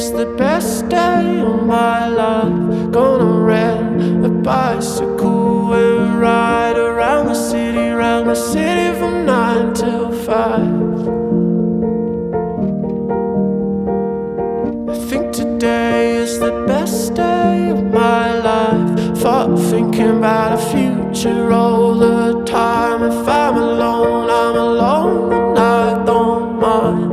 is the best day of my life. Gonna rent a bicycle and ride around the city from 9 till 5. I think today is the best day of my life. Thought thinking about a future all the time. If I'm alone, I'm alone, and I don't mind.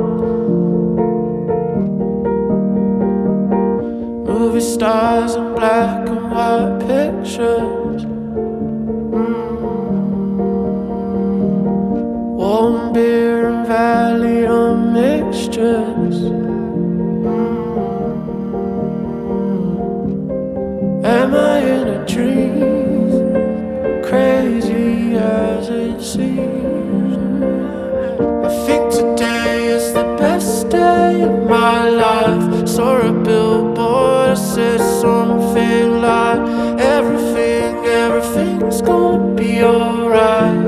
Movie stars and black and white pictures. Warm beer and Valium mixtures. Am I in a dream? Crazy as it seems. I think today is the best day of my life. Saw a billboard that said something like everything's gonna be alright.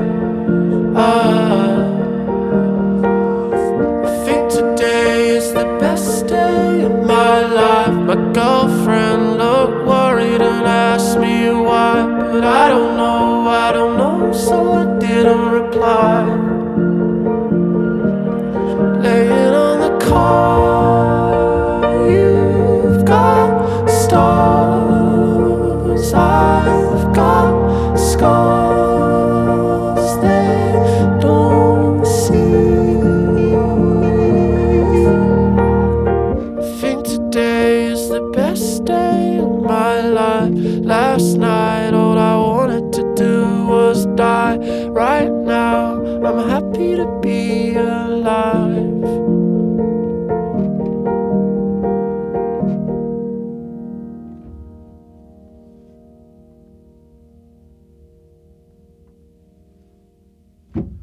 I think today is the best day of my life. My girlfriend looked worried and asked me why, but I don't know, so I didn't reply. Laying on the car, you've got stars, I've got scars they don't see. I think today is the best day of my life. Last night all I wanted to do was die. Right now I'm happy to be alive.